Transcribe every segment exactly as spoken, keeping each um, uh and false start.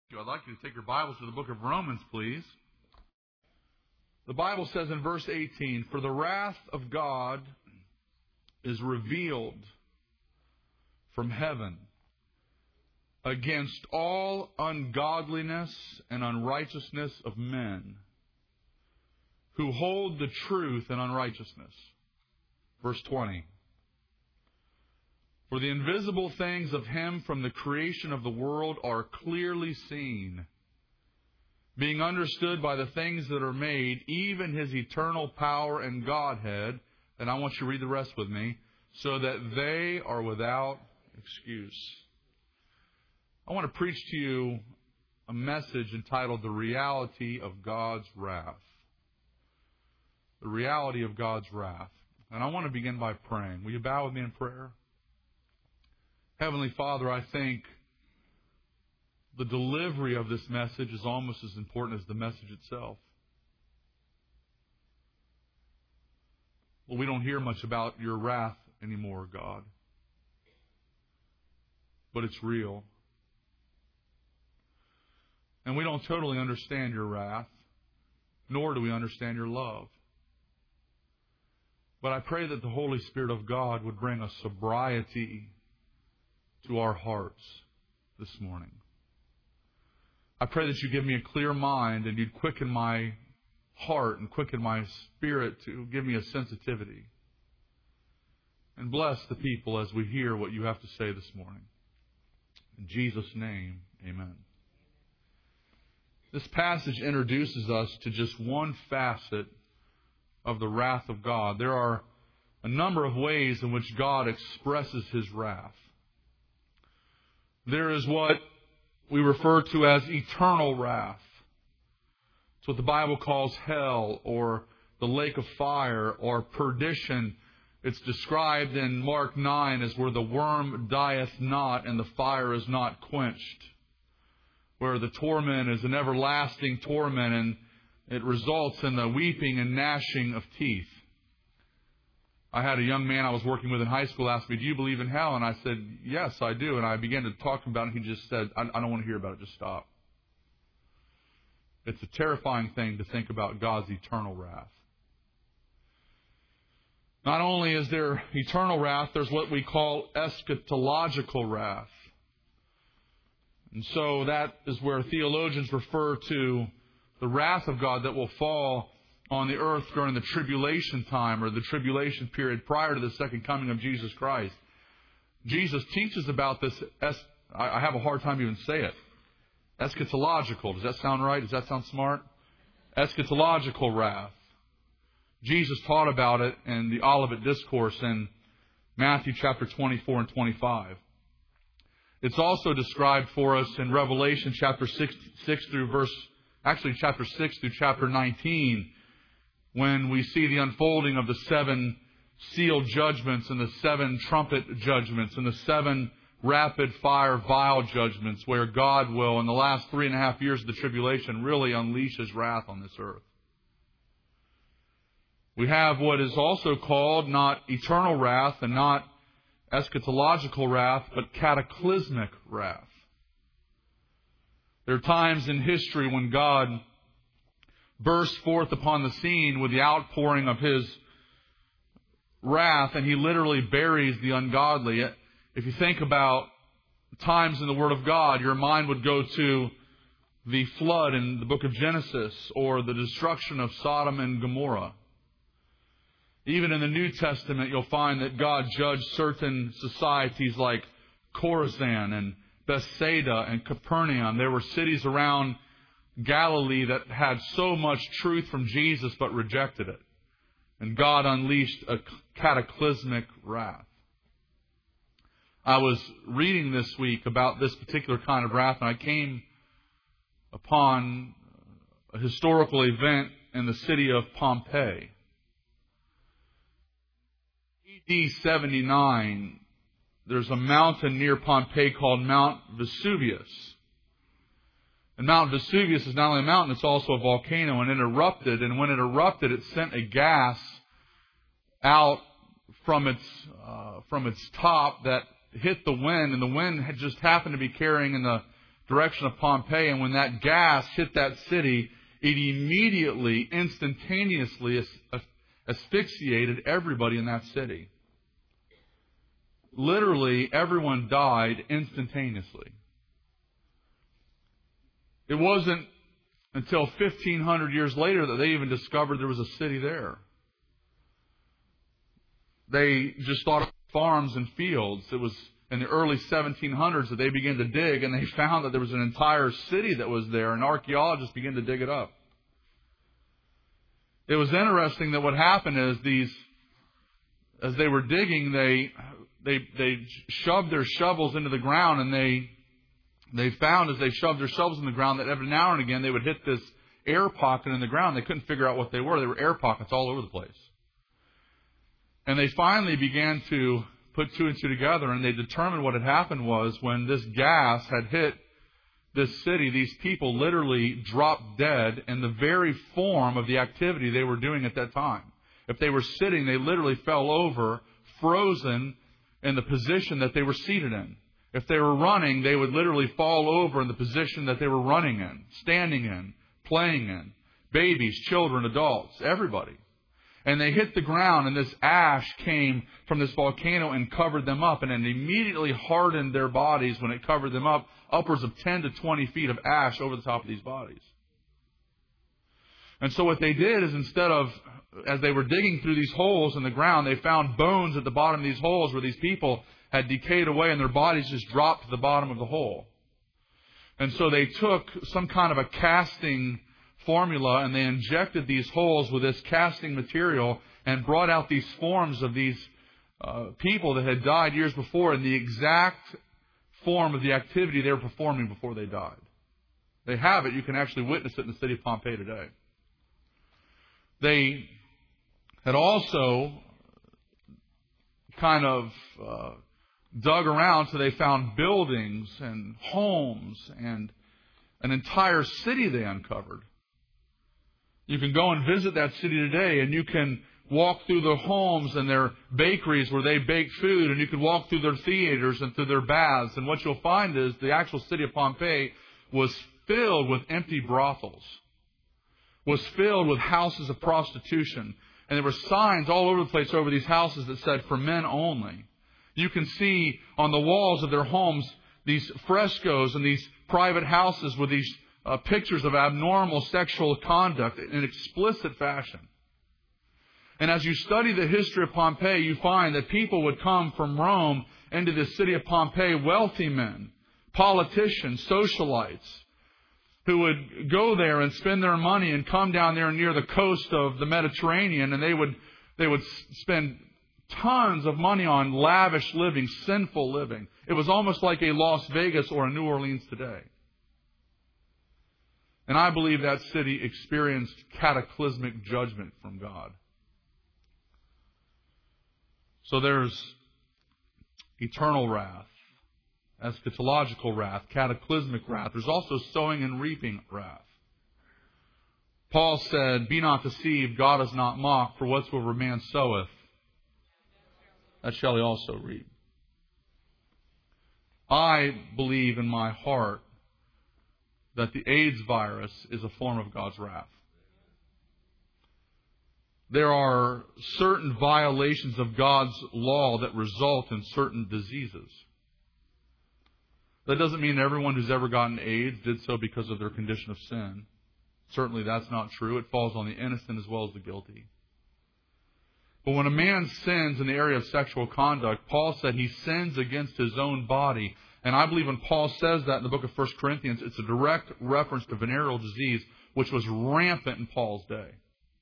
I'd like you to take your Bibles to the book of Romans, please. The Bible says in verse eighteen, "For the wrath of God is revealed from heaven against all ungodliness and unrighteousness of men who hold the truth in unrighteousness." Verse twenty. "For the invisible things of Him from the creation of the world are clearly seen, being understood by the things that are made, even His eternal power and Godhead," and I want you to read the rest with me, "so that they are without excuse." I want to preach to you a message entitled "The Reality of God's Wrath." The reality of God's wrath. And I want to begin by praying. Will you bow with me in prayer? Heavenly Father, I think the delivery of this message is almost as important as the message itself. Well, we don't hear much about your wrath anymore, God. But it's real. And we don't totally understand your wrath, nor do we understand your love. But I pray that the Holy Spirit of God would bring a sobriety to our hearts this morning. I pray that you give me a clear mind and you'd quicken my heart and quicken my spirit to give me a sensitivity. And bless the people as we hear what you have to say this morning. In Jesus' name, amen. This passage introduces us to just one facet of the wrath of God. There are a number of ways in which God expresses His wrath. There is what we refer to as eternal wrath. It's what the Bible calls hell or the lake of fire or perdition. It's described in Mark nine as where the worm dieth not and the fire is not quenched, where the torment is an everlasting torment and it results in the weeping and gnashing of teeth. I had a young man I was working with in high school ask me, "Do you believe in hell?" And I said, "Yes, I do." And I began to talk to him about it, and he just said, I, I don't want to hear about it. Just stop. It's a terrifying thing to think about God's eternal wrath. Not only is there eternal wrath, there's what we call eschatological wrath. And so that is where theologians refer to the wrath of God that will fall on the earth during the tribulation time or the tribulation period prior to the second coming of Jesus Christ. Jesus teaches about this. Es- I have a hard time even say it. Eschatological. Does that sound right? Does that sound smart? Eschatological wrath. Jesus taught about it in the Olivet Discourse in Matthew chapter twenty-four and twenty-five. It's also described for us in Revelation chapter six, six through verse, actually chapter six through chapter nineteen, when we see the unfolding of the seven sealed judgments and the seven trumpet judgments and the seven rapid fire vial judgments, where God will, in the last three and a half years of the tribulation, really unleash His wrath on this earth. We have what is also called not eternal wrath and not eschatological wrath, but cataclysmic wrath. There are times in history when God bursts forth upon the scene with the outpouring of His wrath, and He literally buries the ungodly. If you think about times in the Word of God, your mind would go to the flood in the book of Genesis or the destruction of Sodom and Gomorrah. Even in the New Testament, you'll find that God judged certain societies like Chorazin and Bethsaida and Capernaum. There were cities around Galilee that had so much truth from Jesus but rejected it. And God unleashed a cataclysmic wrath. I was reading this week about this particular kind of wrath, and I came upon a historical event in the city of Pompeii. A D seventy-nine, there's a mountain near Pompeii called Mount Vesuvius. And Mount Vesuvius is not only a mountain, it's also a volcano, and it erupted. And when it erupted, it sent a gas out from its uh, from its top that hit the wind, and the wind had just happened to be carrying in the direction of Pompeii, and when that gas hit that city, it immediately, instantaneously asphyxiated everybody in that city. Literally, everyone died instantaneously. It wasn't until fifteen hundred years later that they even discovered there was a city there. They just thought of farms and fields. It was in the early seventeen hundreds that they began to dig, and they found that there was an entire city that was there, and archaeologists began to dig it up. It was interesting that what happened is these, as they were digging, they they they shoved their shovels into the ground, and they they found as they shoved their shovels in the ground that every now and again they would hit this air pocket in the ground. They couldn't figure out what they were. They were air pockets all over the place. And they finally began to put two and two together, and they determined what had happened was when this gas had hit this city, these people literally dropped dead in the very form of the activity they were doing at that time. If they were sitting, they literally fell over, frozen in the position that they were seated in. If they were running, they would literally fall over in the position that they were running in, standing in, playing in. Babies, children, adults, everybody. And they hit the ground, and this ash came from this volcano and covered them up, and it immediately hardened their bodies when it covered them up, upwards of ten to twenty feet of ash over the top of these bodies. And so what they did is instead of, as they were digging through these holes in the ground, they found bones at the bottom of these holes where these people had decayed away and their bodies just dropped to the bottom of the hole. And so they took some kind of a casting formula and they injected these holes with this casting material and brought out these forms of these uh, people that had died years before in the exact form of the activity they were performing before they died. They have it. You can actually witness it in the city of Pompeii today. They had also kind of uh, dug around so they found buildings and homes and an entire city they uncovered. You can go and visit that city today, and you can walk through the homes and their bakeries where they bake food, and you can walk through their theaters and through their baths. And what you'll find is the actual city of Pompeii was filled with empty brothels, was filled with houses of prostitution. And there were signs all over the place over these houses that said, "For men only." You can see on the walls of their homes these frescoes and these private houses with these uh, pictures of abnormal sexual conduct in explicit fashion. And as you study the history of Pompeii, you find that people would come from Rome into the city of Pompeii, wealthy men, politicians, socialites, who would go there and spend their money and come down there near the coast of the Mediterranean, and they would they would spend tons of money on lavish living, sinful living. It was almost like a Las Vegas or a New Orleans today. And I believe that city experienced cataclysmic judgment from God. So there's eternal wrath, eschatological wrath, cataclysmic wrath. There's also sowing and reaping wrath. Paul said, "Be not deceived, God is not mocked, for whatsoever man soweth, that shall he also reap." I believe in my heart that the AIDS virus is a form of God's wrath. There are certain violations of God's law that result in certain diseases. That doesn't mean everyone who's ever gotten AIDS did so because of their condition of sin. Certainly that's not true. It falls on the innocent as well as the guilty. But when a man sins in the area of sexual conduct, Paul said he sins against his own body. And I believe when Paul says that in the book of First Corinthians, it's a direct reference to venereal disease, which was rampant in Paul's day.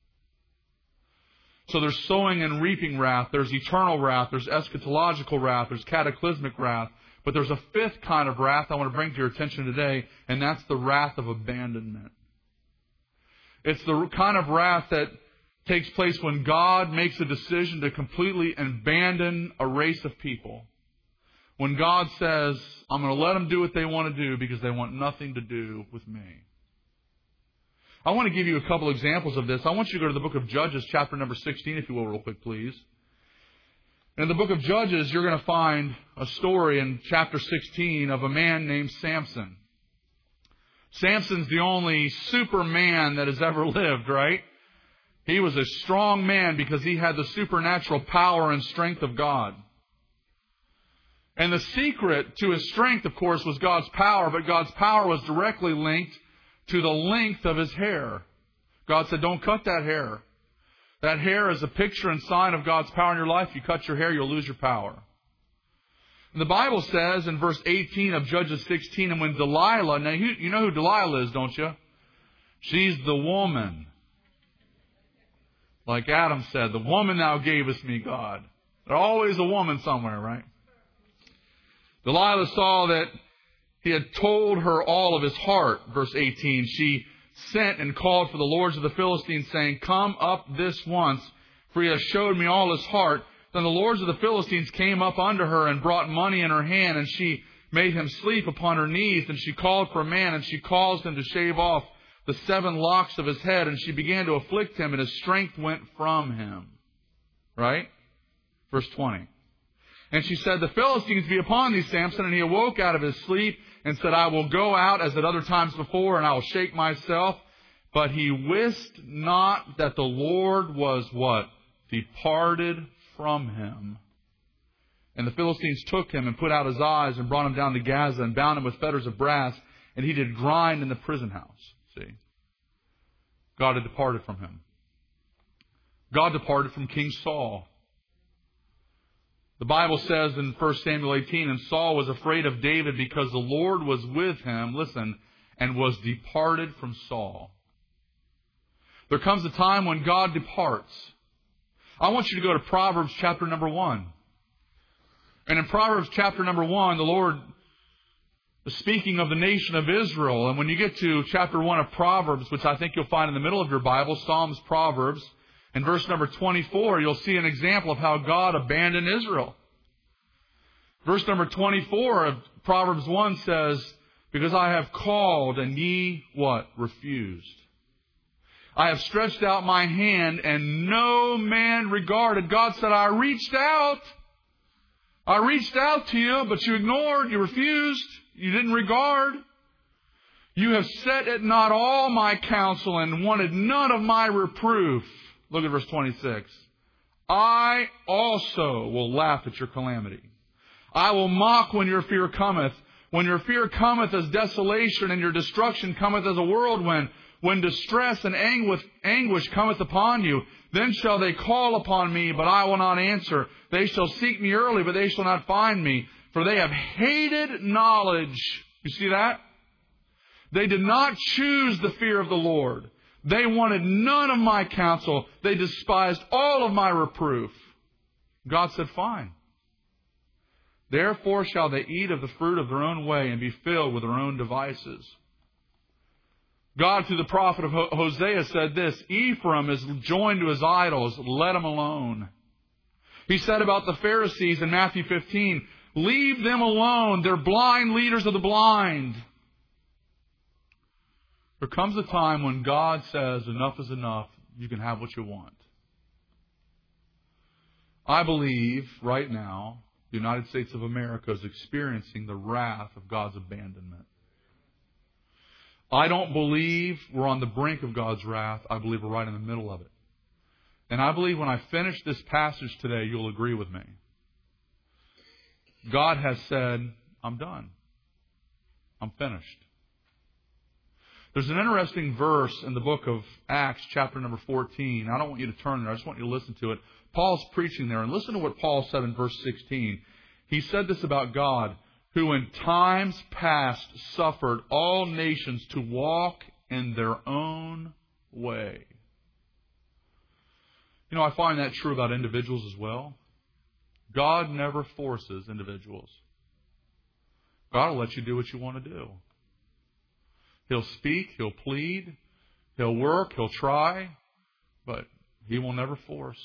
So there's sowing and reaping wrath, there's eternal wrath, there's eschatological wrath, there's cataclysmic wrath. But there's a fifth kind of wrath I want to bring to your attention today, and that's the wrath of abandonment. It's the kind of wrath that takes place when God makes a decision to completely abandon a race of people. When God says, "I'm going to let them do what they want to do because they want nothing to do with me." I want to give you a couple examples of this. I want you to go to the book of Judges, chapter number sixteen, if you will, real quick, please. In the book of Judges, you're going to find a story in chapter sixteen of a man named Samson. Samson's the only superman that has ever lived, right? He was a strong man because he had the supernatural power and strength of God. And the secret to his strength, of course, was God's power, but God's power was directly linked to the length of his hair. God said, don't cut that hair. That hair is a picture and sign of God's power in your life. If you cut your hair, you'll lose your power. And the Bible says in verse eighteen of Judges sixteen, and when Delilah, now you, you know who Delilah is, don't you? She's the woman. Like Adam said, the woman thou gavest me, God. There's always a woman somewhere, right? Delilah saw that he had told her all of his heart, verse eighteen. She sent and called for the lords of the Philistines, saying, come up this once, for he has showed me all his heart. Then the lords of the Philistines came up unto her and brought money in her hand, and she made him sleep upon her knees. And she called for a man, and she caused him to shave off the seven locks of his head, and she began to afflict him, and his strength went from him. Right? Verse twenty. And she said, the Philistines be upon thee, Samson. And he awoke out of his sleep and said, I will go out as at other times before, and I will shake myself. But he wist not that the Lord was what? Departed from him. And the Philistines took him and put out his eyes and brought him down to Gaza and bound him with fetters of brass. And he did grind in the prison house. See? God had departed from him. God departed from King Saul. The Bible says in First Samuel eighteen, and Saul was afraid of David because the Lord was with him, listen, and was departed from Saul. There comes a time when God departs. I want you to go to Proverbs chapter number one. And in Proverbs chapter number one, the Lord is speaking of the nation of Israel. And when you get to chapter one of Proverbs, which I think you'll find in the middle of your Bible, Psalms, Proverbs, in verse number twenty-four, you'll see an example of how God abandoned Israel. Verse number twenty-four of Proverbs one says, because I have called and ye, what? Refused. I have stretched out my hand and no man regarded. God said, I reached out. I reached out to you, but you ignored, you refused, you didn't regard. You have set at naught all my counsel and wanted none of my reproof. Look at verse twenty-six. I also will laugh at your calamity. I will mock when your fear cometh. When your fear cometh as desolation and your destruction cometh as a whirlwind. When distress and anguish cometh upon you, then shall they call upon me, but I will not answer. They shall seek me early, but they shall not find me. For they have hated knowledge. You see that? They did not choose the fear of the Lord. They wanted none of my counsel. They despised all of my reproof. God said, fine. Therefore shall they eat of the fruit of their own way and be filled with their own devices. God, through the prophet of Hosea, said this, Ephraim is joined to his idols. Let him alone. He said about the Pharisees in Matthew fifteen, leave them alone. They're blind leaders of the blind. There comes a time when God says, enough is enough. You can have what you want. I believe right now, the United States of America is experiencing the wrath of God's abandonment. I don't believe we're on the brink of God's wrath. I believe we're right in the middle of it. And I believe when I finish this passage today, you'll agree with me. God has said, I'm done. I'm finished. There's an interesting verse in the book of Acts, chapter number fourteen. I don't want you to turn there. I just want you to listen to it. Paul's preaching there. And listen to what Paul said in verse sixteen. He said this about God, who in times past suffered all nations to walk in their own way. You know, I find that true about individuals as well. God never forces individuals. God will let you do what you want to do. He'll speak, He'll plead, He'll work, He'll try, but He will never force.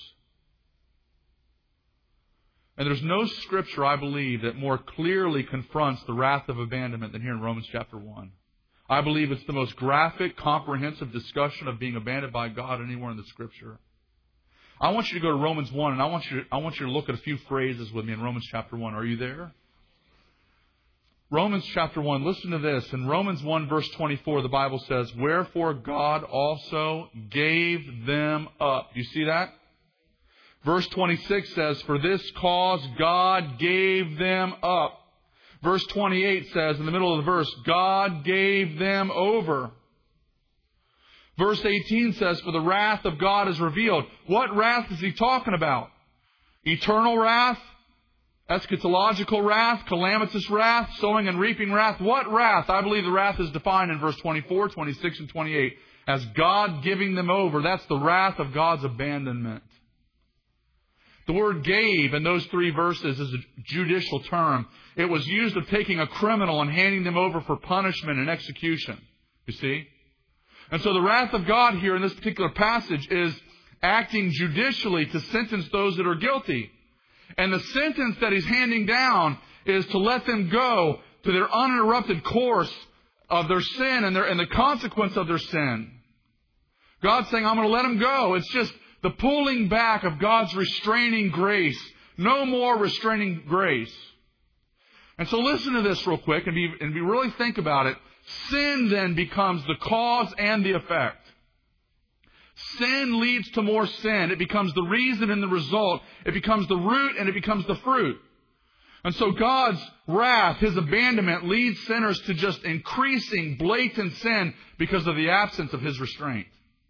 And there's no scripture, I believe, that more clearly confronts the wrath of abandonment than here in Romans chapter one. I believe it's the most graphic, comprehensive discussion of being abandoned by God anywhere in the Scripture. I want you to go to Romans one, and I want you to, I want you to look at a few phrases with me in Romans chapter one. Are you there? Romans chapter one, listen to this. In Romans one verse twenty-four, the Bible says, wherefore God also gave them up. You see that? Verse twenty-six says, for this cause God gave them up. Verse twenty-eight says, in the middle of the verse, God gave them over. Verse eighteen says, for the wrath of God is revealed. What wrath is he talking about? Eternal wrath? Eschatological wrath? Calamitous wrath? Sowing and reaping wrath? What wrath? I believe the wrath is defined in verse twenty-four, twenty-six, and twenty-eight as God giving them over. That's the wrath of God's abandonment. The word gave in those three verses is a judicial term. It was used of taking a criminal and handing them over for punishment and execution. You see? And so the wrath of God here in this particular passage is acting judicially to sentence those that are guilty. And the sentence that He's handing down is to let them go to their uninterrupted course of their sin and, their, and the consequence of their sin. God's saying, I'm going to let them go. It's just the pulling back of God's restraining grace. No more restraining grace. And so listen to this real quick and be, and be really think about it. Sin then becomes the cause and the effect. Sin leads to more sin. It becomes the reason and the result. It becomes the root and it becomes the fruit. And so God's wrath, His abandonment, leads sinners to just increasing blatant sin because of the absence of His restraint.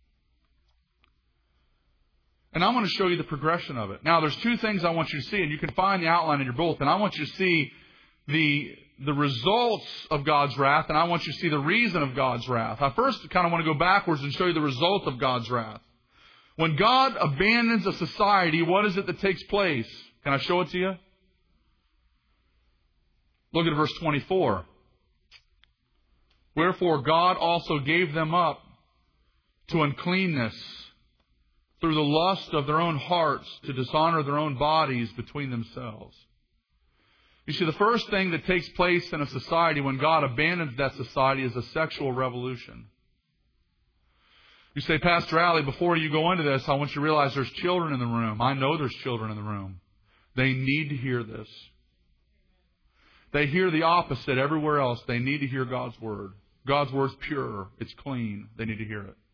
And I'm going to show you the progression of it. Now, there's two things I want you to see, and you can find the outline in your bulletin. I want you to see the, the results of God's wrath, and I want you to see the reason of God's wrath. I first kind of want to go backwards and show you the result of God's wrath. When God abandons a society, what is it that takes place? Can I show it to you? Look at verse twenty-four. Wherefore God also gave them up to uncleanness through the lust of their own hearts, to dishonor their own bodies between themselves. You see, the first thing that takes place in a society when God abandons that society is a sexual revolution. You say, Pastor Alley, before you go into this, I want you to realize there's children in the room. I know there's children in the room. They need to hear this. They hear the opposite everywhere else. They need to hear God's Word. God's Word's pure. It's clean. They need to hear it.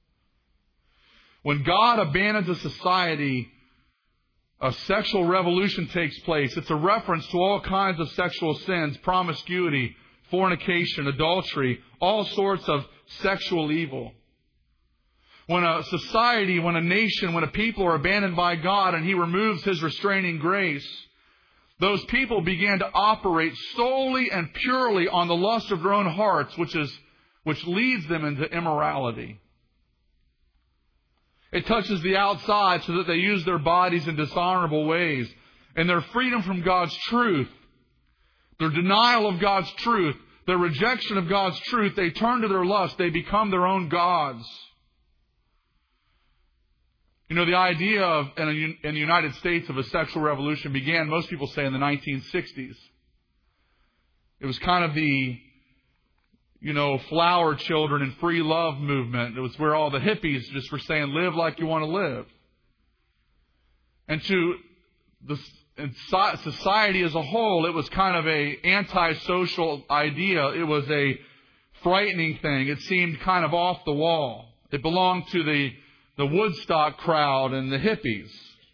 When God abandons a society, a sexual revolution takes place. It's a reference to all kinds of sexual sins, promiscuity, fornication, adultery, all sorts of sexual evil. When a society, when a nation, when a people are abandoned by God and He removes His restraining grace, those people began to operate solely and purely on the lust of their own hearts, which is, which leads them into immorality. It touches the outside so that they use their bodies in dishonorable ways. And their freedom from God's truth, their denial of God's truth, their rejection of God's truth, they turn to their lust. They become their own gods. You know, the idea of, in the United States, of a sexual revolution began, most people say, in the nineteen sixties. It was kind of the, you know, flower children and free love movement. It was where all the hippies just were saying, live like you want to live. And to the society as a whole, it was kind of a anti-social idea. It was a frightening thing. It seemed kind of off the wall. It belonged to the, the Woodstock crowd and the hippies.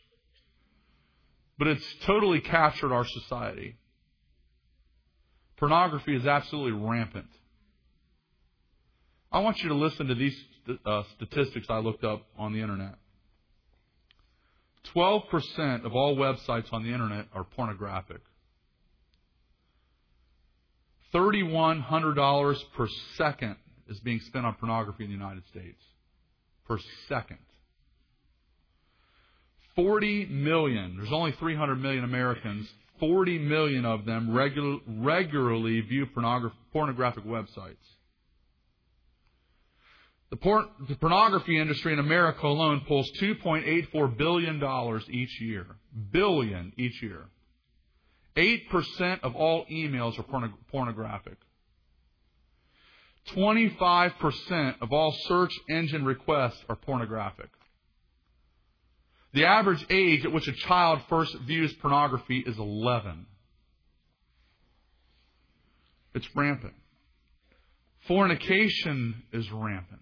But it's totally captured our society. Pornography is absolutely rampant. I want you to listen to these uh, statistics I looked up on the Internet. twelve percent of all websites on the Internet are pornographic. three thousand one hundred dollars per second is being spent on pornography in the United States. Per second. forty million. There's only three hundred million Americans. forty million of them regu- regularly view pornograph- pornographic websites. The, por- the pornography industry in America alone pulls two point eight four billion dollars each year. Billion each year. eight percent of all emails are porno- pornographic. twenty-five percent of all search engine requests are pornographic. The average age at which a child first views pornography is eleven. It's rampant. Fornication is rampant.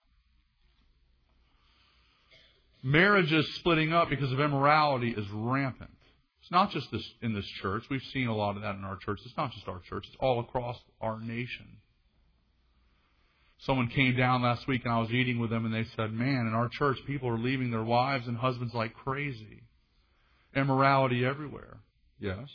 Marriages splitting up because of immorality is rampant. It's not just this in this church. We've seen a lot of that in our church. It's not just our church. It's all across our nation. Someone came down last week and I was eating with them and they said, man, in our church people are leaving their wives and husbands like crazy. Immorality everywhere. Yes.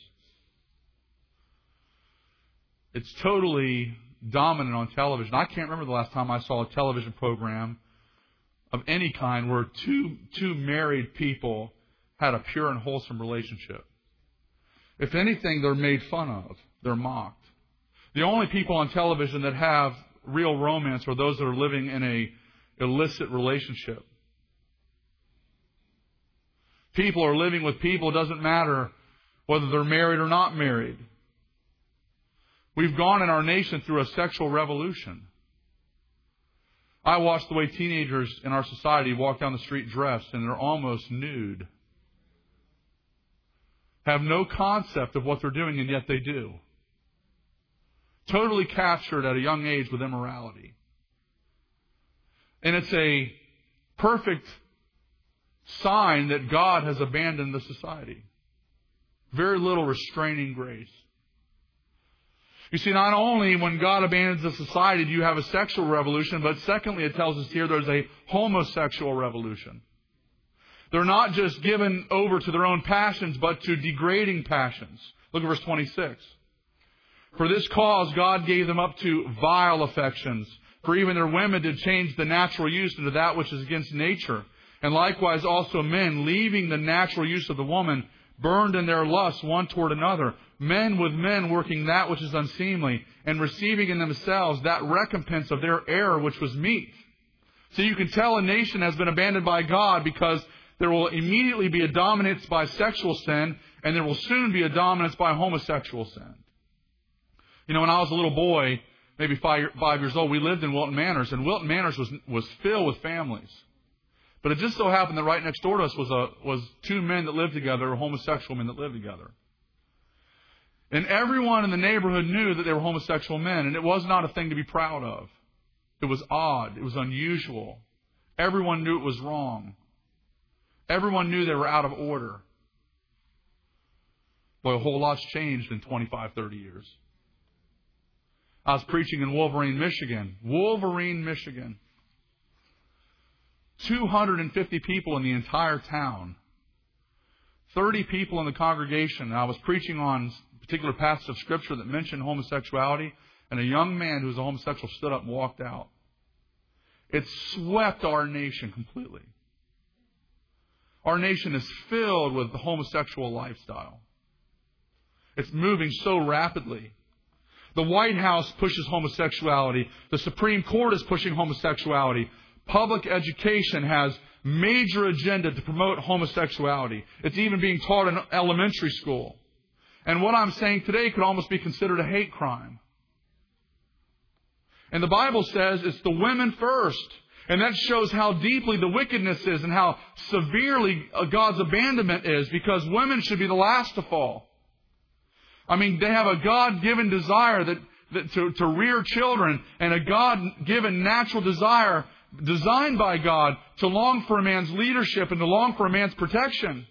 It's totally dominant on television. I can't remember the last time I saw a television program of any kind where two two married people had a pure and wholesome relationship. If anything, they're made fun of. They're mocked. The only people on television that have real romance are those that are living in a illicit relationship. People are living with people. It doesn't matter whether they're married or not married. We've gone in our nation through a sexual revolution. I watch the way teenagers in our society walk down the street dressed and they're almost nude. Have no concept of what they're doing, and yet they do. Totally captured at a young age with immorality. And it's a perfect sign that God has abandoned the society. Very little restraining grace. You see, not only when God abandons the society do you have a sexual revolution, but secondly, it tells us here there's a homosexual revolution. They're not just given over to their own passions, but to degrading passions. Look at verse twenty-six. For this cause God gave them up to vile affections. For even their women did change the natural use into that which is against nature. And likewise also men, leaving the natural use of the woman, burned in their lust one toward another. Men with men working that which is unseemly, and receiving in themselves that recompense of their error which was meet. So you can tell a nation has been abandoned by God because there will immediately be a dominance by sexual sin, and there will soon be a dominance by homosexual sin. You know, when I was a little boy, maybe five, five years old, we lived in Wilton Manors, and Wilton Manors was was filled with families. But it just so happened that right next door to us was a was two men that lived together, or homosexual men that lived together. And everyone in the neighborhood knew that they were homosexual men, and it was not a thing to be proud of. It was odd. It was unusual. Everyone knew it was wrong. Everyone knew they were out of order. Boy, a whole lot's changed in twenty-five, thirty years. I was preaching in Wolverine, Michigan. Wolverine, Michigan. two hundred fifty people in the entire town. thirty people in the congregation. And I was preaching on a particular passage of Scripture that mentioned homosexuality. And a young man who was a homosexual stood up and walked out. It swept our nation completely. Our nation is filled with the homosexual lifestyle. It's moving so rapidly. The White House pushes homosexuality. The Supreme Court is pushing homosexuality. Public education has major agenda to promote homosexuality. It's even being taught in elementary school. And what I'm saying today could almost be considered a hate crime. And the Bible says it's the women first. And that shows how deeply the wickedness is and how severely God's abandonment is, because women should be the last to fall. I mean, they have a God-given desire that, that to, to rear children, and a God-given natural desire designed by God to long for a man's leadership and to long for a man's protection.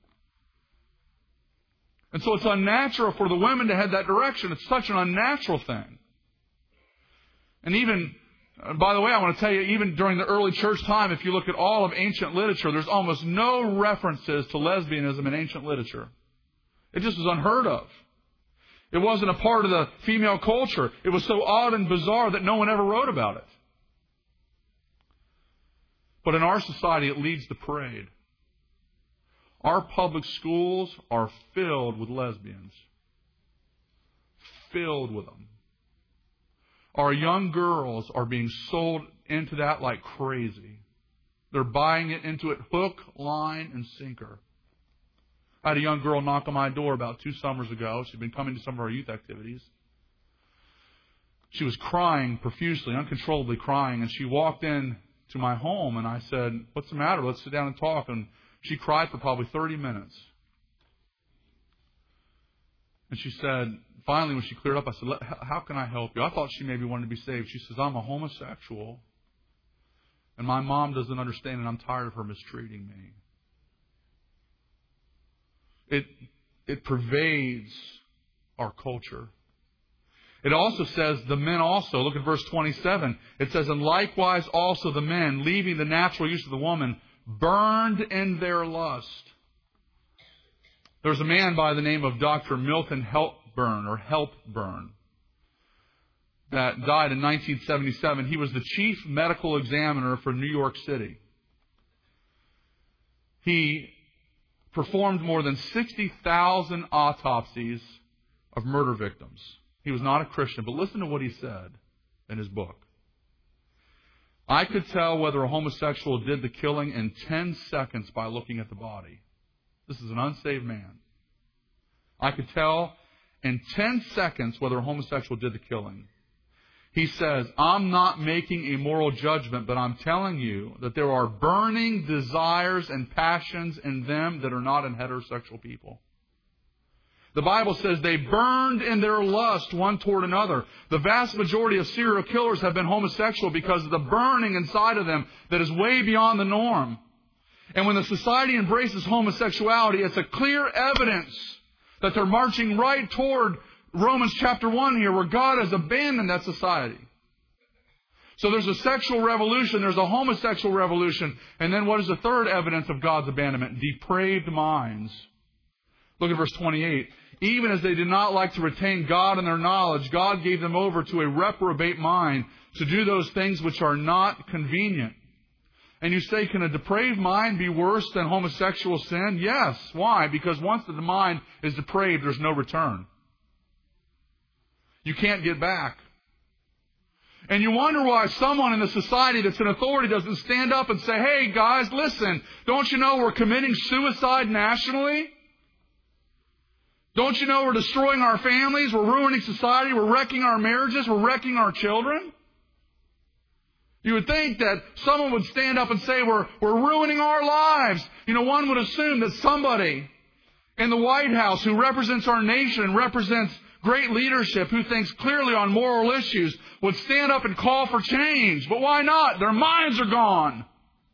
And so it's unnatural for the women to head that direction. It's such an unnatural thing. And even, by the way, I want to tell you, even during the early church time, if you look at all of ancient literature, there's almost no references to lesbianism in ancient literature. It just was unheard of. It wasn't a part of the female culture. It was so odd and bizarre that no one ever wrote about it. But in our society, it leads the parade. Our public schools are filled with lesbians. Filled with them. Our young girls are being sold into that like crazy. They're buying it into it hook, line, and sinker. I had a young girl knock on my door about two summers ago. She'd been coming to some of our youth activities. She was crying profusely, uncontrollably crying, and she walked in to my home, and I said, "What's the matter? Let's sit down and talk." And she cried for probably thirty minutes. And she said, finally, when she cleared up, I said, how can I help you? I thought she maybe wanted to be saved. She says, I'm a homosexual. And my mom doesn't understand, and I'm tired of her mistreating me. It, it pervades our culture. It also says the men also, look at verse twenty-seven. It says, and likewise also the men, leaving the natural use of the woman, burned in their lust. There's a man by the name of Doctor Milton Helpburn, or Helpburn, that died in nineteen seventy-seven. He was the chief medical examiner for New York City. He performed more than sixty thousand autopsies of murder victims. He was not a Christian, but listen to what he said in his book. I could tell whether a homosexual did the killing in ten seconds by looking at the body. This is an unsaved man. I could tell in ten seconds whether a homosexual did the killing. He says, I'm not making a moral judgment, but I'm telling you that there are burning desires and passions in them that are not in heterosexual people. The Bible says they burned in their lust one toward another. The vast majority of serial killers have been homosexual because of the burning inside of them that is way beyond the norm. And when the society embraces homosexuality, it's a clear evidence that they're marching right toward Romans chapter one here, where God has abandoned that society. So there's a sexual revolution, there's a homosexual revolution, and then what is the third evidence of God's abandonment? Depraved minds. Look at verse twenty-eight. Even as they did not like to retain God in their knowledge, God gave them over to a reprobate mind to do those things which are not convenient. And you say, can a depraved mind be worse than homosexual sin? Yes. Why? Because once the mind is depraved, there's no return. You can't get back. And you wonder why someone in the society that's in authority doesn't stand up and say, hey guys, listen, don't you know we're committing suicide nationally? Don't you know we're destroying our families? We're ruining society. We're wrecking our marriages. We're wrecking our children. You would think that someone would stand up and say, we're, we're ruining our lives. You know, one would assume that somebody in the White House who represents our nation and represents great leadership, who thinks clearly on moral issues, would stand up and call for change. But why not? Their minds are gone.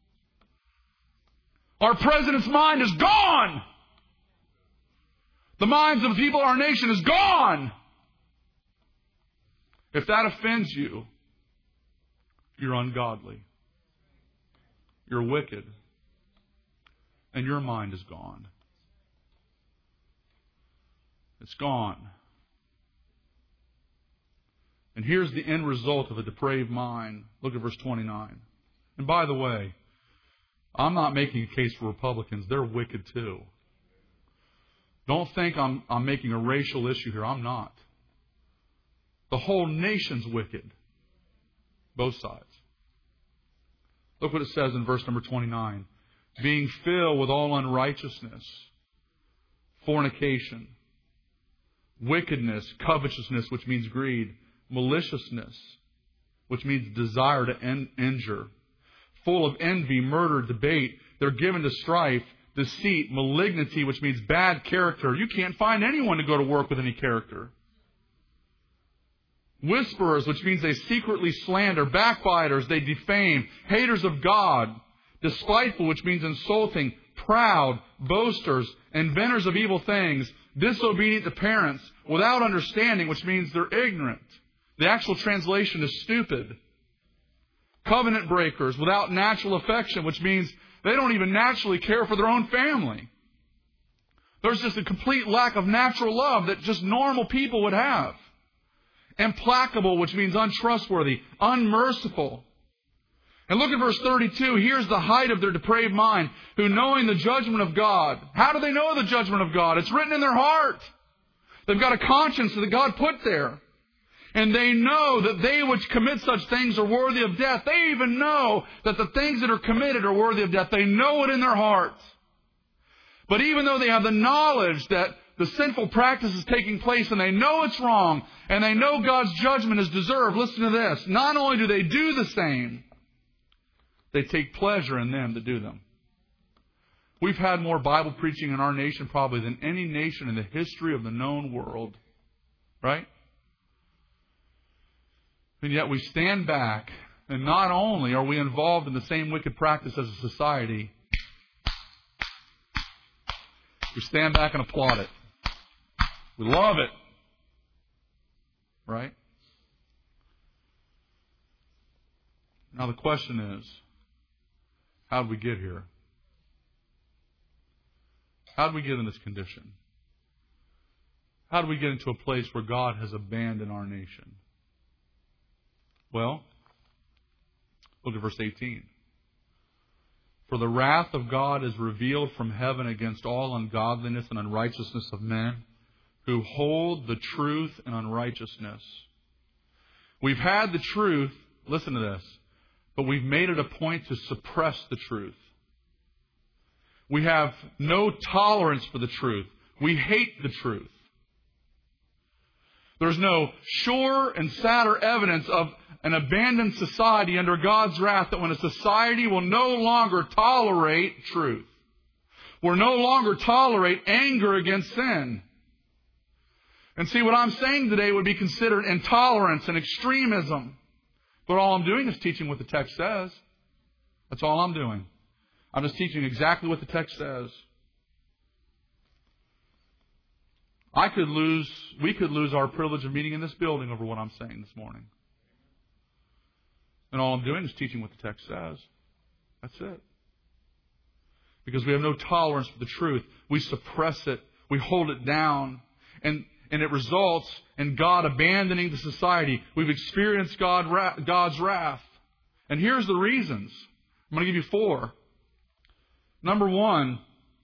Our president's mind is gone. The minds of the people of our nation is gone. If that offends you, you're ungodly. You're wicked. And your mind is gone. It's gone. And here's the end result of a depraved mind. Look at verse twenty-nine. And by the way, I'm not making a case for Republicans. They're wicked too. Don't think I'm, I'm making a racial issue here. I'm not. The whole nation's wicked. Both sides. Look what it says in verse number twenty-nine. Being filled with all unrighteousness, fornication, wickedness, covetousness, which means greed, maliciousness, which means desire to en- injure, full of envy, murder, debate. They're given to strife, deceit, malignity, which means bad character. You can't find anyone to go to work with any character. Whisperers, which means they secretly slander. Backbiters, they defame. Haters of God. Despiteful, which means insulting. Proud, boasters, inventors of evil things. Disobedient to parents. Without understanding, which means they're ignorant. The actual translation is stupid. Covenant breakers, without natural affection, which means they don't even naturally care for their own family. There's just a complete lack of natural love that just normal people would have. Implacable, which means untrustworthy, unmerciful. And look at verse thirty-two. Here's the height of their depraved mind, who knowing the judgment of God. How do they know the judgment of God? It's written in their heart. They've got a conscience that God put there. And they know that they which commit such things are worthy of death. They even know that the things that are committed are worthy of death. They know it in their hearts. But even though they have the knowledge that the sinful practice is taking place and they know it's wrong and they know God's judgment is deserved, listen to this. Not only do they do the same, they take pleasure in them to do them. We've had more Bible preaching in our nation probably than any nation in the history of the known world. Right? And yet we stand back, and not only are we involved in the same wicked practice as a society, we stand back and applaud it. We love it. Right? Now the question is, how did we get here? How did we get in this condition? How did we get into a place where God has abandoned our nation? Well, look at verse eighteen. For the wrath of God is revealed from heaven against all ungodliness and unrighteousness of men who hold the truth in unrighteousness. We've had the truth, listen to this, but we've made it a point to suppress the truth. We have no tolerance for the truth. We hate the truth. There's no sure and sadder evidence of an abandoned society under God's wrath that when a society will no longer tolerate truth, will no longer tolerate anger against sin. And see, what I'm saying today would be considered intolerance and extremism. But all I'm doing is teaching what the text says. That's all I'm doing. I'm just teaching exactly what the text says. I could lose, we could lose our privilege of meeting in this building over what I'm saying this morning. And all I'm doing is teaching what the text says. That's it. Because we have no tolerance for the truth. We suppress it. We hold it down. And, and it results in God abandoning the society. We've experienced God, God's wrath. And here's the reasons. I'm going to give you four. Number one,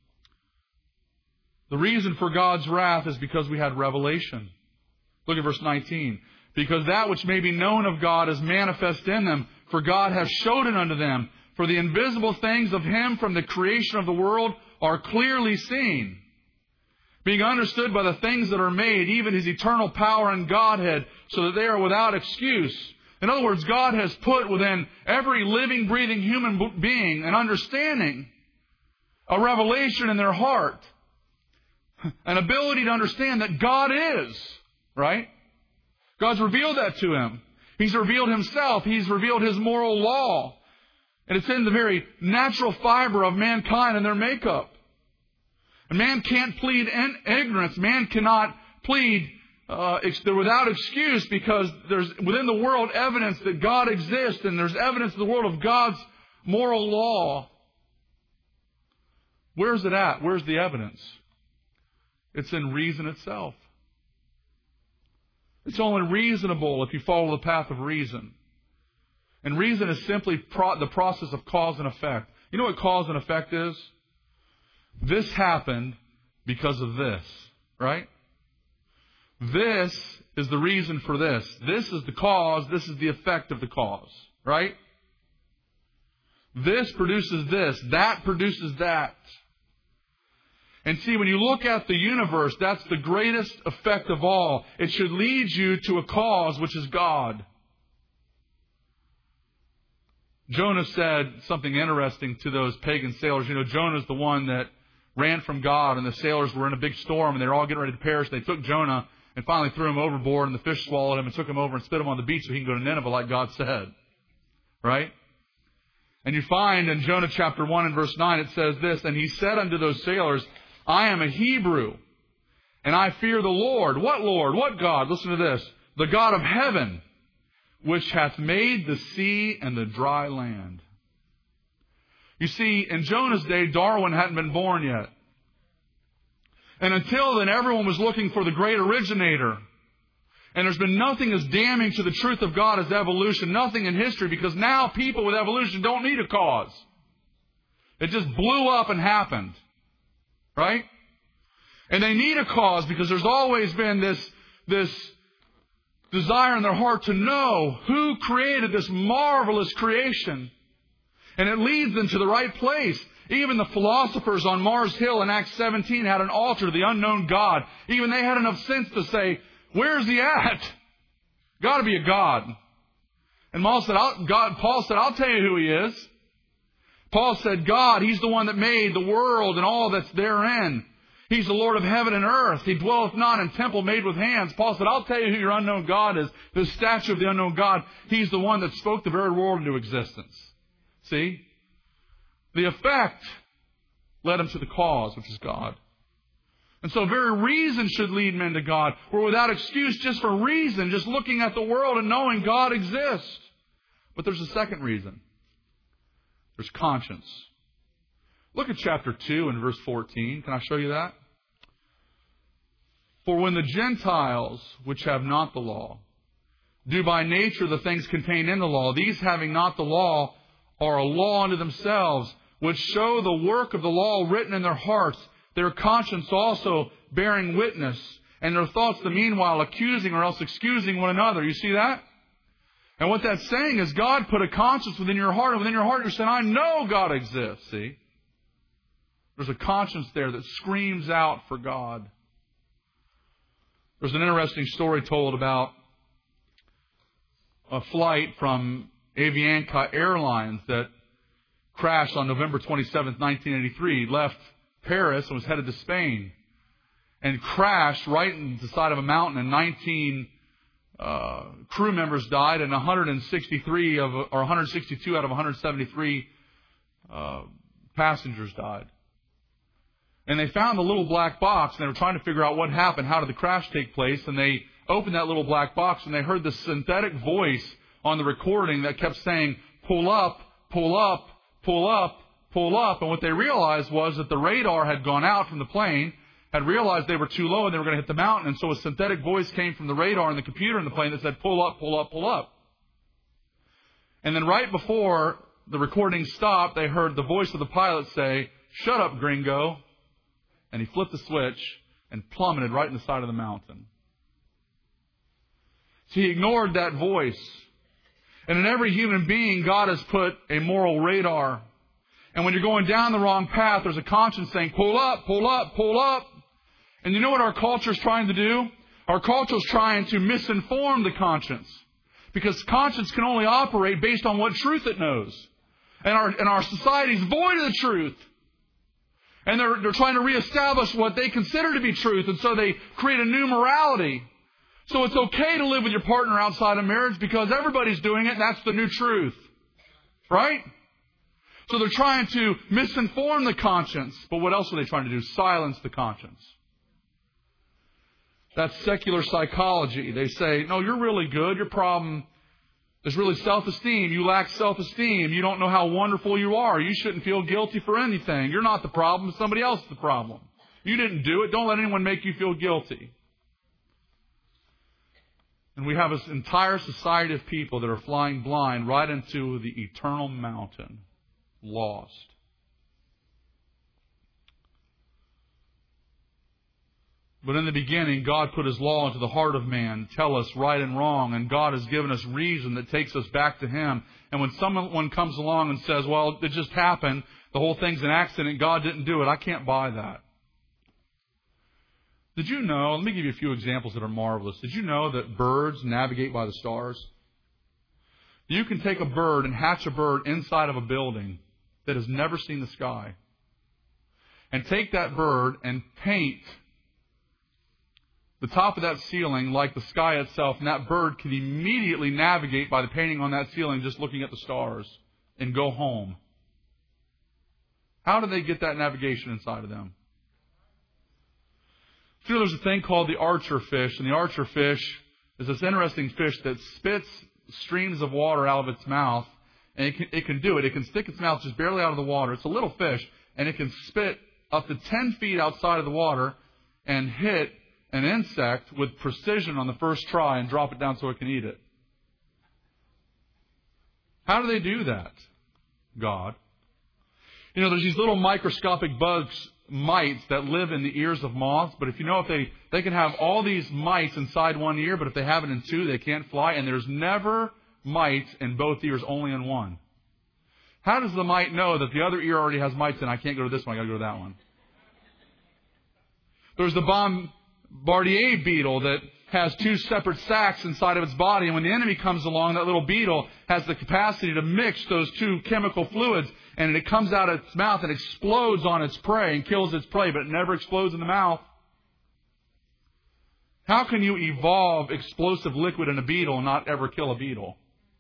the reason for God's wrath is because we had revelation. Look at verse nineteen. Because that which may be known of God is manifest in them, for God has showed it unto them. For the invisible things of Him from the creation of the world are clearly seen, being understood by the things that are made, even His eternal power and Godhead, so that they are without excuse. In other words, God has put within every living, breathing human being an understanding, a revelation in their heart, an ability to understand that God is, right? God's revealed that to him. He's revealed Himself. He's revealed His moral law. And it's in the very natural fiber of mankind and their makeup. And man can't plead in ignorance. Man cannot plead uh, ex- without excuse, because there's within the world evidence that God exists, and there's evidence in the world of God's moral law. Where's it at? Where's the evidence? It's in reason itself. It's only reasonable if you follow the path of reason. And reason is simply pro- the process of cause and effect. You know what cause and effect is? This happened because of this, right? This is the reason for this. This is the cause. This is the effect of the cause, right? This produces this. That produces that. And see, when you look at the universe, that's the greatest effect of all. It should lead you to a cause, which is God. Jonah said something interesting to those pagan sailors. You know, Jonah's the one that ran from God, and the sailors were in a big storm, and they were all getting ready to perish. They took Jonah and finally threw him overboard, and the fish swallowed him and took him over and spit him on the beach so he can go to Nineveh like God said. Right? And you find in Jonah chapter one and verse nine, it says this, and he said unto those sailors, I am a Hebrew, and I fear the Lord. What Lord? What God? Listen to this. The God of heaven, which hath made the sea and the dry land. You see, in Jonah's day, Darwin hadn't been born yet. And until then, everyone was looking for the great originator. And there's been nothing as damning to the truth of God as evolution. Nothing in history, because now people with evolution don't need a cause. It just blew up and happened. Right? And they need a cause, because there's always been this, this desire in their heart to know who created this marvelous creation. And it leads them to the right place. Even the philosophers on Mars Hill in Acts seventeen had an altar to the unknown God. Even they had enough sense to say, where's He at? Got to be a God. And Paul said, I'll, God, Paul said, I'll tell you who He is. Paul said, God, He's the one that made the world and all that's therein. He's the Lord of heaven and earth. He dwelleth not in temple made with hands. Paul said, I'll tell you who your unknown God is. The statue of the unknown God. He's the one that spoke the very world into existence. See? The effect led him to the cause, which is God. And so very reason should lead men to God. We're without excuse just for reason, just looking at the world and knowing God exists. But there's a second reason. There's conscience. Look at chapter two and verse fourteen. Can I show you that? For when the Gentiles, which have not the law, do by nature the things contained in the law, these having not the law are a law unto themselves, which show the work of the law written in their hearts, their conscience also bearing witness, and their thoughts the meanwhile accusing or else excusing one another. You see that? And what that's saying is God put a conscience within your heart, and within your heart you're saying, I know God exists. See? There's a conscience there that screams out for God. There's an interesting story told about a flight from Avianca Airlines that crashed on November twenty-seventh, nineteen eighty-three. Left Paris and was headed to Spain. And crashed right in the side of a mountain, and nineteen uh, crew members died, and one hundred sixty-three of, or one hundred sixty-two out of one hundred seventy-three uh, passengers died. And they found the little black box, and they were trying to figure out what happened, how did the crash take place, and they opened that little black box, and they heard this synthetic voice on the recording that kept saying, pull up, pull up, pull up, pull up. And what they realized was that the radar had gone out from the plane, had realized they were too low and they were going to hit the mountain, and so a synthetic voice came from the radar and the computer in the plane that said, pull up, pull up, pull up. And then right before the recording stopped, they heard the voice of the pilot say, shut up, gringo. And he flipped the switch and plummeted right in the side of the mountain. So he ignored that voice. And in every human being, God has put a moral radar. And when you're going down the wrong path, there's a conscience saying, pull up, pull up, pull up. And you know what our culture is trying to do? Our culture is trying to misinform the conscience. Because conscience can only operate based on what truth it knows. And our, and our society is void of the truth. And they're, they're trying to reestablish what they consider to be truth. And so they create a new morality. So it's okay to live with your partner outside of marriage because everybody's doing it and that's the new truth. Right? So they're trying to misinform the conscience. But what else are they trying to do? Silence the conscience. That's secular psychology. They say, no, you're really good. Your problem is really self-esteem. You lack self-esteem. You don't know how wonderful you are. You shouldn't feel guilty for anything. You're not the problem. Somebody else is the problem. You didn't do it. Don't let anyone make you feel guilty. And we have this entire society of people that are flying blind right into the eternal mountain, lost. But in the beginning, God put His law into the heart of man, tell us right and wrong, and God has given us reason that takes us back to Him. And when someone comes along and says, well, it just happened, the whole thing's an accident, God didn't do it, I can't buy that. Did you know, let me give you a few examples that are marvelous. Did you know that birds navigate by the stars? You can take a bird and hatch a bird inside of a building that has never seen the sky, and take that bird and paint the top of that ceiling like the sky itself, and that bird can immediately navigate by the painting on that ceiling just looking at the stars and go home. How do they get that navigation inside of them? You know, there's a thing called the archer fish, and the archer fish is this interesting fish that spits streams of water out of its mouth, and it can, it can do it. It can stick its mouth just barely out of the water. It's a little fish, and it can spit up to ten feet outside of the water and hit an insect with precision on the first try and drop it down so it can eat it. How do they do that? God. You know, there's these little microscopic bugs, mites, that live in the ears of moths. But if you know, if they, they can have all these mites inside one ear, but if they have it in two, they can't fly. And there's never mites in both ears, only in one. How does the mite know that the other ear already has mites and I can't go to this one, I got to go to that one? There's the bomb... Bardier beetle that has two separate sacs inside of its body. And when the enemy comes along, that little beetle has the capacity to mix those two chemical fluids. And it comes out of its mouth and explodes on its prey and kills its prey, but it never explodes in the mouth. How can you evolve explosive liquid in a beetle and not ever kill a beetle?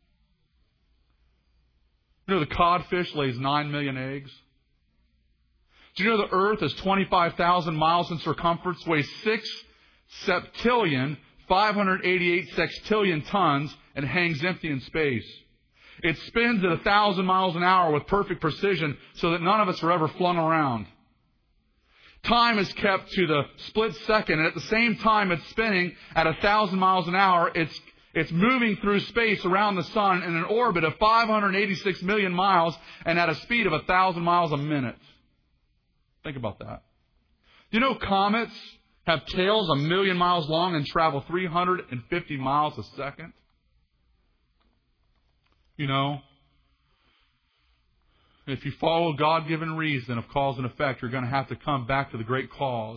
You know the codfish lays nine million eggs? Do you know the earth is twenty-five thousand miles in circumference, weighs six septillion, five hundred eighty-eight sextillion tons, and hangs empty in space? It spins at a thousand miles an hour with perfect precision so that none of us are ever flung around. Time is kept to the split second, and at the same time it's spinning at a thousand miles an hour, it's it's moving through space around the sun in an orbit of five hundred eighty-six million miles and at a speed of a thousand miles a minute. Think about that. Do you know comets have tails a million miles long and travel three hundred fifty miles a second? You know, if you follow God-given reason of cause and effect, you're going to have to come back to the great cause.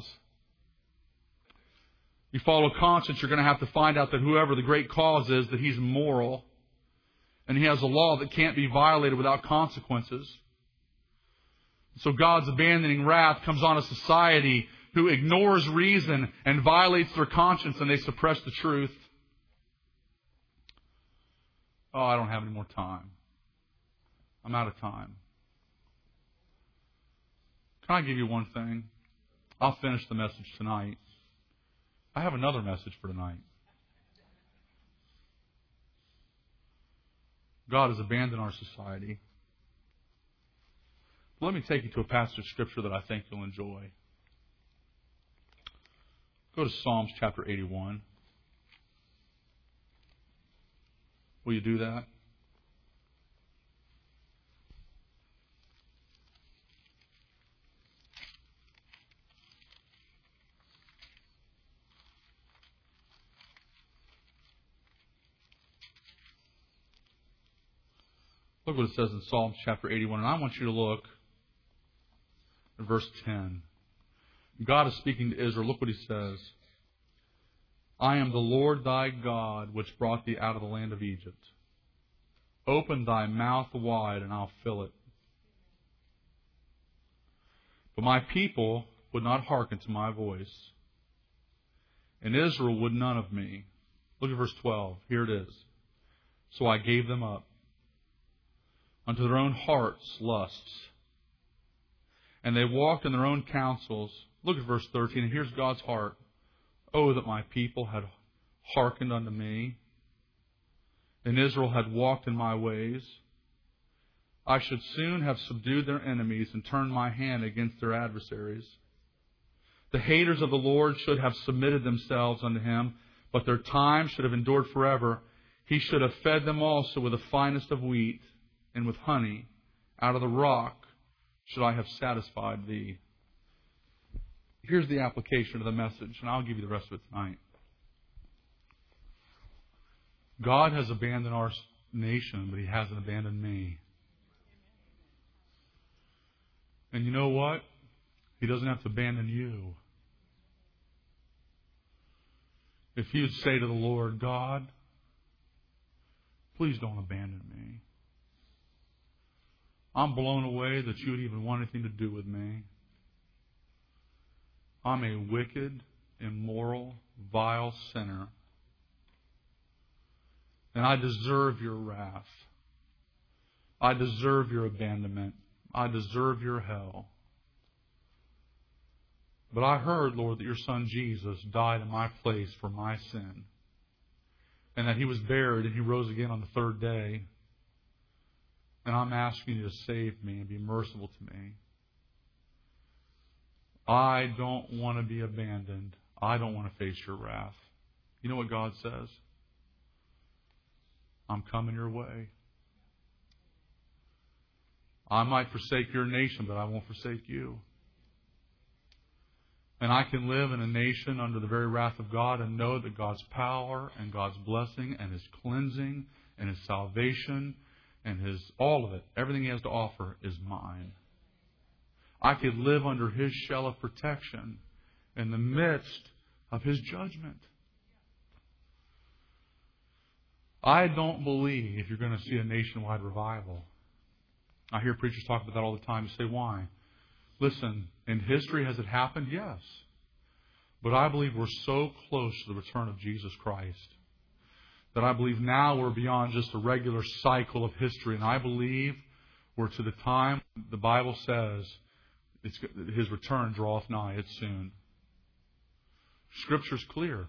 You follow conscience, you're going to have to find out that whoever the great cause is, that he's moral. And he has a law that can't be violated without consequences. So God's abandoning wrath comes on a society who ignores reason and violates their conscience, and they suppress the truth. Oh, I don't have any more time. I'm out of time. Can I give you one thing? I'll finish the message tonight. I have another message for tonight. God has abandoned our society. Let me take you to a passage of Scripture that I think you'll enjoy. Go to Psalms chapter eighty-one. Will you do that? Look what it says in Psalms chapter eighty-one. And I want you to look at verse ten. God is speaking to Israel. Look what He says. I am the Lord thy God, which brought thee out of the land of Egypt. Open thy mouth wide, and I'll fill it. But my people would not hearken to my voice, and Israel would none of me. Look at verse twelve. Here it is. So I gave them up unto their own hearts' lusts, and they walked in their own counsels. Look at verse thirteen, and here's God's heart. Oh, that my people had hearkened unto me, and Israel had walked in my ways. I should soon have subdued their enemies and turned my hand against their adversaries. The haters of the Lord should have submitted themselves unto Him, but their time should have endured forever. He should have fed them also with the finest of wheat, and with honey out of the rock should I have satisfied thee. Here's the application of the message, and I'll give you the rest of it tonight. God has abandoned our nation, but He hasn't abandoned me. And you know what? He doesn't have to abandon you. If you'd say to the Lord, God, please don't abandon me. I'm blown away that you would even want anything to do with me. I'm a wicked, immoral, vile sinner. And I deserve your wrath. I deserve your abandonment. I deserve your hell. But I heard, Lord, that your Son Jesus died in my place for my sin. And that He was buried and He rose again on the third day. And I'm asking you to save me and be merciful to me. I don't want to be abandoned. I don't want to face your wrath. You know what God says? I'm coming your way. I might forsake your nation, but I won't forsake you. And I can live in a nation under the very wrath of God and know that God's power and God's blessing and His cleansing and His salvation and His all of it, everything He has to offer is mine. I could live under His shell of protection in the midst of His judgment. I don't believe you're going to see a nationwide revival. I hear preachers talk about that all the time. You say, why? Listen, in history, has it happened? Yes. But I believe we're so close to the return of Jesus Christ that I believe now we're beyond just a regular cycle of history. And I believe we're to the time the Bible says it's, His return draweth nigh. It's soon. Scripture's clear.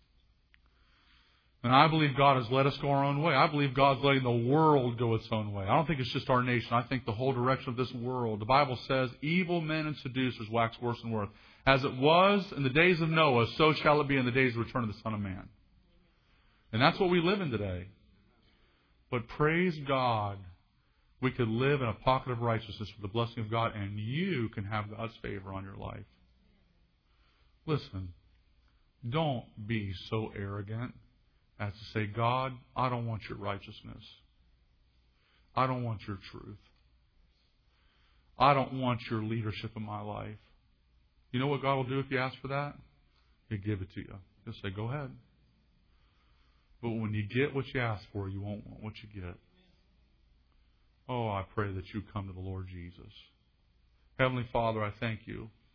And I believe God has let us go our own way. I believe God's letting the world go its own way. I don't think it's just our nation. I think the whole direction of this world. The Bible says, evil men and seducers wax worse and worse. As it was in the days of Noah, so shall it be in the days of the return of the Son of Man. And that's what we live in today. But praise God, we could live in a pocket of righteousness with the blessing of God, and you can have God's favor on your life. Listen, don't be so arrogant as to say, God, I don't want your righteousness. I don't want your truth. I don't want your leadership in my life. You know what God will do if you ask for that? He'll give it to you. He'll say, go ahead. But when you get what you ask for, you won't want what you get. Oh, I pray that you come to the Lord Jesus. Heavenly Father, I thank you